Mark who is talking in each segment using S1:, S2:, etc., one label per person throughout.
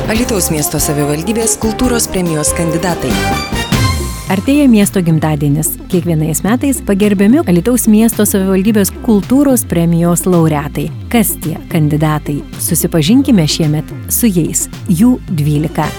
S1: Alytaus miesto savivaldybės kultūros premijos kandidatai.
S2: Artėja miesto gimtadienis. Kiekvienais metais pagerbiami Alytaus miesto savivaldybės kultūros premijos laureatai. Kas tie kandidatai? Susipažinkime šiemet su jais. Jų 12.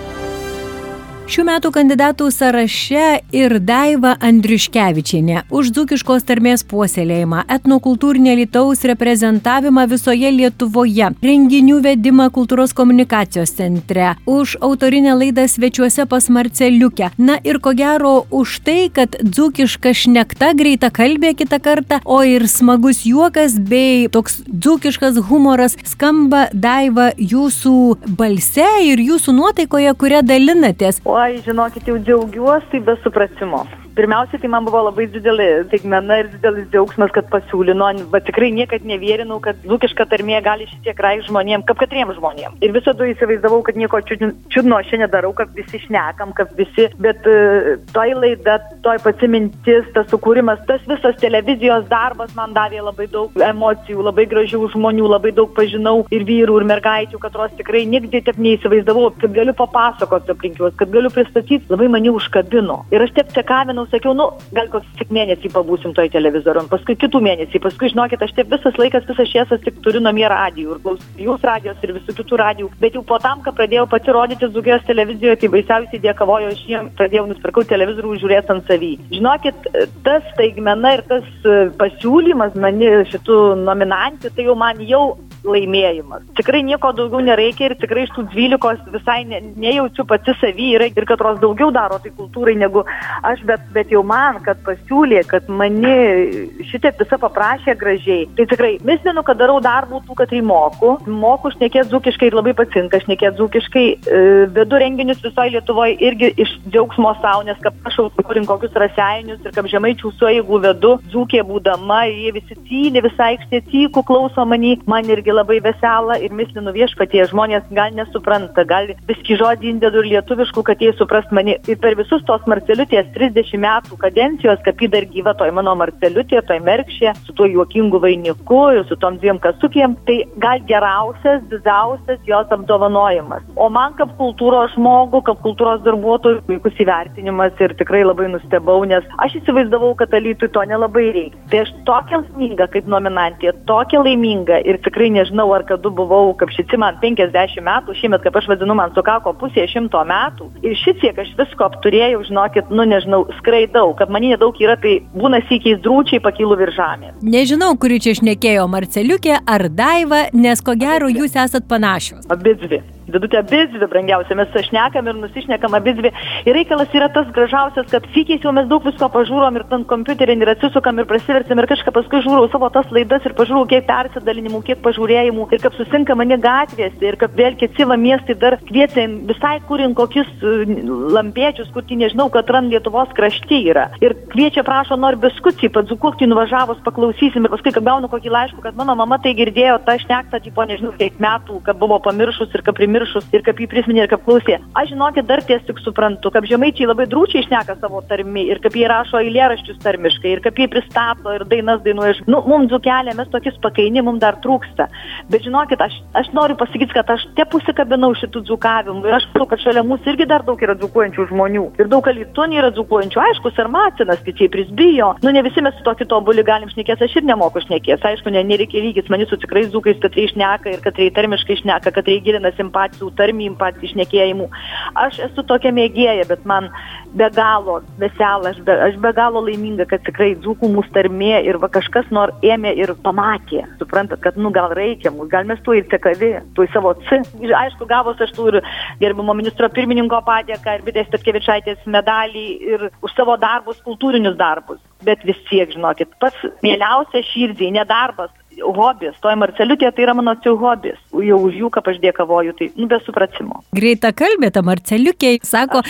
S2: Šių metų kandidatų sąraše ir Daiva Andriuškevičienė už dzūkiškos tarmės puoselėjimą, etnokultūrinį Alytaus reprezentavimą visoje Lietuvoje, renginių vedimą kultūros komunikacijos centre, už autorinę laidą Svečiuose pas Marceliukę. Na ir ko gero už tai, kad dzūkiška šnekta greita kalbė kitą kartą, o ir smagus juokas bei toks dzūkiškas humoras skamba, Daiva, jūsų balse ir jūsų nuotaikoje, kuria dalinatės.
S3: Oi, žinokit, jau džiaugiuosi, tai be supratimo. Pirmiausia, tai man buvo labai didelė staigmena ir didelis džiaugsmas, kad pasiūlino. Bet tikrai niekad nevėrinau, kad dzūkiška tarmė gali šitiek reikšti žmonėm, kaip katriem žmonėm. Ir visada įsivaizdavau, kad nieko čiudno aš nedarau, kad visi šnekam, kad visi. Bet toj laida, toj pati mintis, tas sukūrimas, tas visas televizijos darbas man davė labai daug emocijų, labai gražių žmonių, labai daug pažinau ir vyrų, ir mergaičių, katros tikrai niekdė taip neįsivaizdavau, kad galiu papasakoti aplink juos, kad galiu pristatyti, labai mane užkabino. Ir aš taip cekavinau, sakiau, gal koks tik mėnesį pabūsim toj televizorium, paskui kitų mėnesį, paskui, žinokit, aš taip visas laikas, visas šiesas tik turiu namie radijų ir klausiu jūs radijos ir visų kitų radijų, bet jau po tam, kai pradėjau pati rodyti Dzūkijos televizijoje, tai baisiausiai dėkavojo, aš jiem pradėjau nusipirkau televizorių žiūrėti ant savį. Žinokit, tas staigmena ir tas pasiūlymas mani šitų nominantų, tai jau man jau laimėjimas. Tikrai nieko daugiau nereikia ir tikrai iš tų 12 visai nejaučiu pati savį ir katros daugiau daro tai kultūrai negu aš, bet jau man, kad pasiūlė, kad mani šitaip visą paprašė gražiai. Tai tikrai misminu, kad darau darbų tų, kad moku šnekėti dzūkiškai ir labai patinka šnekėti dzūkiškai, vedu renginius visoje Lietuvoje irgi iš džiaugsmo savo, nes kaip aš turim kokius raseinius ir kaip žemaičių sueigų vedu, dzūkė būdama, jie visi tyli, visai aikštė tykų, klauso man irgi labai vesela ir mislinu viešpatie, žmonės gal nesupranta, gal viski žodį indedu ir lietuviškų, kad jie suprast mani. Ir per visus tos Marceliutės 30 metų kadencijos, kaip jį dar gyva toj mano Marceliutė, toj merkšė, su tuo juokingu vainiku ir su tom 2 kasukėm, tai gal geriausias, didžiausias jos apdovanojimas. O man kaip kultūros žmogų, kaip kultūros darbuotojų, puikus įvertinimas ir tikrai labai nustebau, nes aš įsivaizdavau, kad Alytui to nelabai reikia. Tai aš tokia laiminga kaip nominantė, tokia laiminga ir tikrai nežinau, ar kad buvau, kaip šici man 50 metų, šiemet, kaip aš vadinu, man sukako pusė 100 metų. Ir šitiek aš visko apturėjau, žinokit, nežinau, skraidau, kad mani nedaug yra, tai būna sykiais drūčiai pakylu virš žemės.
S2: Nežinau, kuri čia šnekėjo, Marceliukė ar Daiva, nes ko gero jūs esat panašios.
S3: Abidvi. Vidutė abidvi, brangiausia, mes šnekam ir nusišnekam abidvi. Ir reikalas yra tas gražiausias, kad sykiais jau mes daug visko pažiūrom ir tam kompiuterį ir atsisukam ir prasiversim ir kažką paskui žiūrau savo tas laidas ir pažiūrau, kiek persidalinimų, kiek pažiūrėjimų ir kaip susinka mane gatvėse ir kaip vėl kiti miestai dar kviečia visai kurin kokius lampiečius, kur nežinau, kad ran Lietuvos krašty yra. Ir kviečia, prašo, nori biskutį, padzukukti nuvažiavus, paklausysim ir paskui, kad gaunu kokį laišką, kad mano mama tai girdėjo, tą šnektą, tipo, nežinau, kiek metų, kad buvo pamiršus ir kad primiršus ir kaip jį prisiminė ir kaip klausė. Aš žinokit, dar ties tik suprantu, kaip žemaičiai labai drūčiai šneka savo tarmį ir kaip jie rašo eilėraščius tarmiškai ir kaip jie pristato ir dainas dainuoja. Mums dzūkelė, mes tokius pakaini, mums dar trūksta. Bet žinokit, aš noriu pasakyti, kad aš te pusikabinau šitų dzūkavimų ir aš matau, kad šalia mūsų irgi dar daug yra dzūkuojančių žmonių. Ir daug Alytuje yra dzūkuojančių, aišku, Sarmacinas, kičiai prisbijo. Ne visi mes su tokiu tobuli galim šnekėti, aš ir nemoku šnekėti. Aišku, nereikia lygis mani su tikrais dzūkais, kad jie šneka ir kad jie tarmiškai šneka, kad jie gilina simpatiją tarmį, patį šnekėjimų. Aš esu tokia mėgėja, bet man be galo vesela, aš be galo laiminga, kad tikrai dzūkų mūsų tarmė ir kažkas ėmė ir pamatė. Suprantat, kad gal reikia mūsų, gal mes tuo ir tekavi, tuo į savo C. Aišku, gavos aš tų ir gerbimo ministro pirmininko padėką ir Bitės Petkevičaitės medalį ir už savo darbus, kultūrinius darbus. Bet vis tiek, žinokit, pats mieliausia širdžiai, nedarbas, hobis. Toj Marceliutė tai yra mano hobis. Jau už jų, kaip aš dėkavoju, tai be supratimo.
S2: Greita kalbė, ta Marceliukė, sako,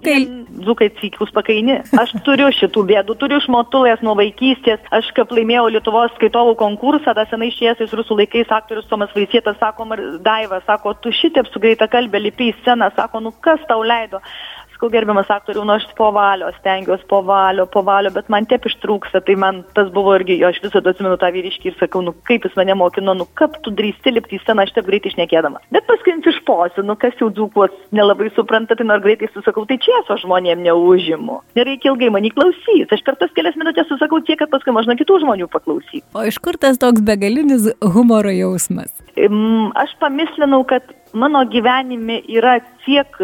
S3: dzūkai cykius pakaini. Aš turiu šitų bėdų, turiu išmotulės nuo vaikystės. Aš kaip laimėjau Lietuvos skaitovų konkursą, da senai šiesiais rusų laikais aktorius Tomas Vaisietas, sako, Daiva, sako, tu šitaip su greita kalbė lipi į sceną, sako, kas tau leido? sakau, gerbiamas aktoriau, aš po valios stengiuosi, po valio, bet man taip ištrūksta, tai man tas buvo irgi, aš visada atsimenu tą vyriškį ir sakau, kaip jis mane mokino, kaip tu drįsti lipti į sceną, aš taip greitai šnekėdama. Bet paskui išposiu, kas jau dzūkuos nelabai supranta, tai nors greitai susakau, tai čia esu žmonėm neužimu. Nereikia ilgai manį klausyti. Aš per tas kelias minutės susakau tiek, kad paskui mažna kitų žmonių paklausyti.
S2: O iš kur tas toks begalinis humoro jausmas?
S3: Aš pamislinau, kad mano gyvenime yra tiek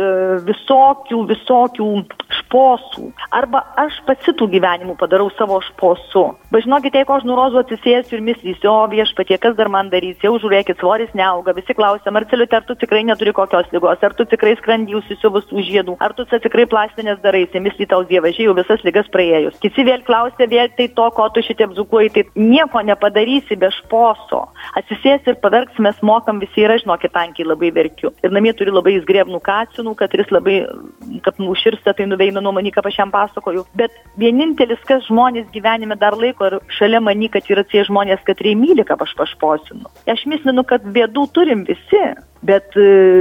S3: visokių šposų. Arba aš pati tų gyvenimų padarau savo šposu. Bet žinokite, jeigu aš nurozu atsisėsiu ir mislysiu, o viešpatie, kas dar man darys, jau žiūrėkit, svoris neauga, visi klausia, Marceliute, ar tu tikrai neturi kokios ligos, ar tu tikrai skrandy užsisiuvus tų žiedų, ar tu tikrai plastinės daraisi, misly tau dievažiai, jau visas ligas praėjus. Kiti vėl klausia, vėl tai to, ko tu šitiem dzūkuoji, tai nieko nepadarysi be šposo. Atsisėsi ir paverks, mes mokam visi ir aš, žinokit, tankiai labai verkiu. Ir namie turi labai įsgrėbnų kacinų, kad jis labai, kad nuširsta, tai nuveina nuo manį, kaip aš jam pasakoju. Bet vienintelis, kas žmonės gyvenime dar laiko ir šalia manį, kad yra tie žmonės, kad myli, kaip aš pašposinu. Aš mislinu, kad bėdų turim visi. Bet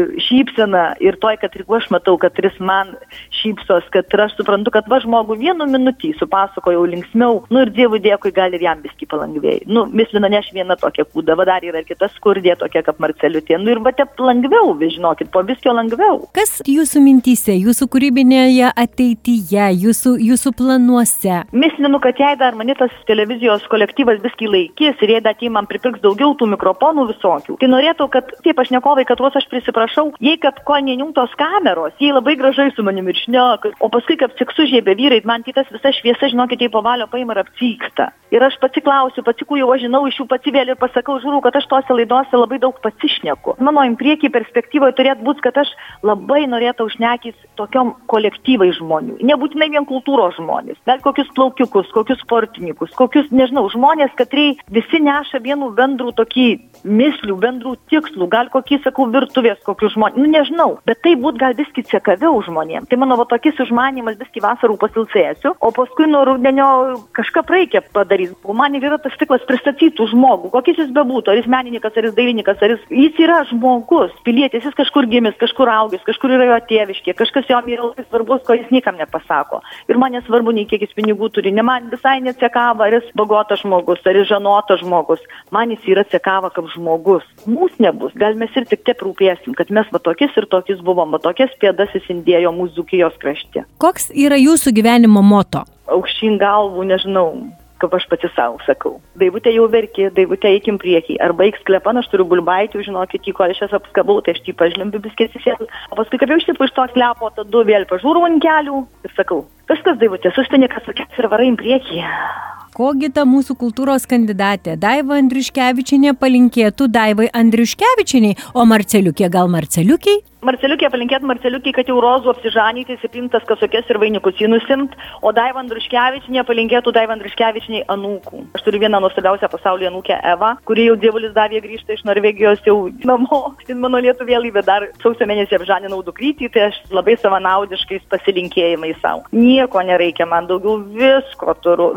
S3: šypsena ir toj, kad aš matau, kad jis man šypsos, kad aš suprantu, kad žmogų vienu minutį supasakojau linksmiau, ir Dievui dėkui, gal ir jam biskį palengvėjai. Mislina, ne aš viena tokia kūda, dar yra ir kita skurdė tokia kaip Marceliutė. Ir taip lengviau, žinokit, po viskio lengviau.
S2: Kas jūsų mintyse, jūsų kūrybinėje ateityje, jūsų planuose?
S3: Mislinu, kad jei dar mane tas televizijos kolektyvas biskį laikys ir jei dar man pripirks daugiau tų mikrofonų visokių, tai norėtų, kad tie pašnekovai, kad vos aš prisiprašau, jei kad ko nenjungtos kameros, jei labai gražai su manimi ir šneka, o paskui kaip tik sužiebė vyrai, man tas visa šviesa, žinokit, jei po valio paima ir apcyksta. Ir aš pati klausiu, jau aš žinau iš jų pati vėl ir pasakau, žiūrėjau, kad aš tose laidose labai daug pasišneku. Mano impriekį perspektyvoje turėtų būti, kad aš labai norėtų šnekys tokiom kolektyvai žmonių. Nebūtinai vien kultūros žmonės, bet kokius plaukiukus, kokius sportininkus, kokius, nežinau, žmonės, kad visi neša vienų bendrų tokį mislių, bendrų tikslų, gal kokį, sakau, virtuvės kokius žmonės, nežinau, bet tai būt gal viskį ciekaviau žmonėm. Tai mano tokis užmanymas viskį vasarų pasilsėsiu, o paskui nuo rudenio kažką reikia padaryti. Man yra tas tiklas pristatytų žmogų, kokis jis bebūtų, ar jis menininkas, ar jis dailininkas, ar jis yra žmogus, pilietis, jis kažkur gimis, kažkur augęs, kažkur yra jo tėviškė, kažkas jam yra labai svarbus, ko jis niekam nepasako. Ir man nesvarbu, nei kiek jis pinigų turi, man visai nesekava, ar jis bagotas žmogus, ar jis žanotas žmogus, man jis yra sekava kaip žmogus. Mūsų nebus, gal mes ir tik taip rūpėsim, kad mes tokius ir tokius buvom, tokias pėdas įsindėjo mūsų Dzūkijos krašte.
S2: Koks yra jūsų gyvenimo moto?
S3: Aukštyn galvų, nežinau, kaip aš pati savo sakau. Daivutė jau verki, Daivutė eikim priekį. Arba eik sklepan, aš turiu bulbaitį, žinokit, ko aš jas apskabau, tai aš jį pažlimbiu biskės įsėdus. O paskui, kaip jau ištipu iš to sklepo, tada vėl pažiūrau ant kelių ir sakau, viskas, Daivutė, suspinikas sakės ir varai priekį.
S2: Kogi ta mūsų kultūros kandidatė Daiva Andriuškevičienė palinkėtų Daivai Andriuškevičienei, o Marceliukė gal Marceliukiai?
S3: Marceliukė palinkėtų Marceliukiai, kad jau rozų apsižanyti, įsipintas kasokės ir vainikus įnusimt, o Daiva Andriuškevičienė palinkėtų Daiva Andriuškevičienei anūkų. Aš turiu vieną nuostabiausią pasaulyje anūkę Evą, kuri jau dievulis davė grįžta iš Norvegijos jau namo, ir mano lietuvėlybė dar sausio mėnesį apžaninau dukrytį, tai aš labai savanaudiškais pasilinkėjimais savo. Nieko nereikia man, daugiau visko turiu,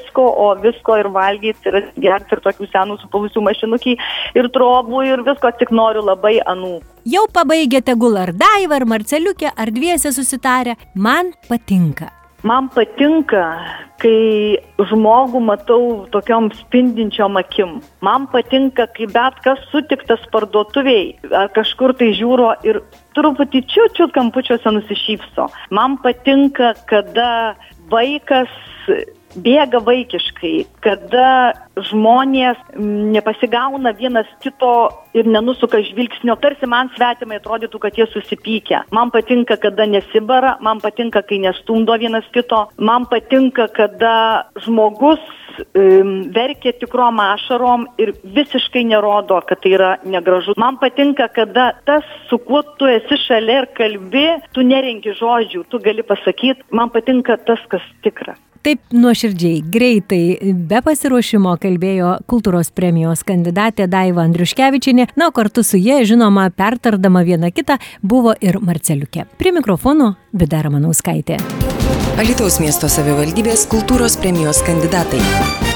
S3: visko ir valgyti, ir gerti, ir tokių senų supavusių mašinukį, ir trobų, ir visko, tik noriu labai anūkų.
S2: Jau pabaigė tegul ar Daiva, ar Marceliukė, ar dviese susitarę. Man patinka.
S3: Man patinka, kai žmogų matau tokiom spindinčiom akim. Man patinka, kai bet kas sutiktas parduotuviai ar kažkur tai žiūro ir truputį čiut kampučiuose nusišypso. Man patinka, kada vaikas bėga vaikiškai, kada žmonės nepasigauna vienas kito ir nenusuka žvilgsnio, tarsi man svetimai atrodytų, kad jie susipykę. Man patinka, kada nesibara, man patinka, kai nestumdo vienas kito, man patinka, kada žmogus verkia tikrom ašarom ir visiškai nerodo, kad tai yra negražu. Man patinka, kada tas, su kuo tu esi šalia ir kalbi, tu nerenki žodžių, tu gali pasakyti, man patinka tas, kas tikra.
S2: Taip nuoširdžiai, greitai, be pasiruošimo kalbėjo kultūros premijos kandidatė Daiva Andriuškevičienė, na, kartu su jie, žinoma, pertardama vieną kitą, buvo ir Marceliukė. Prie mikrofono Vida Ramanauskaitė.
S1: Alytaus miesto savivaldybės kultūros premijos kandidatai.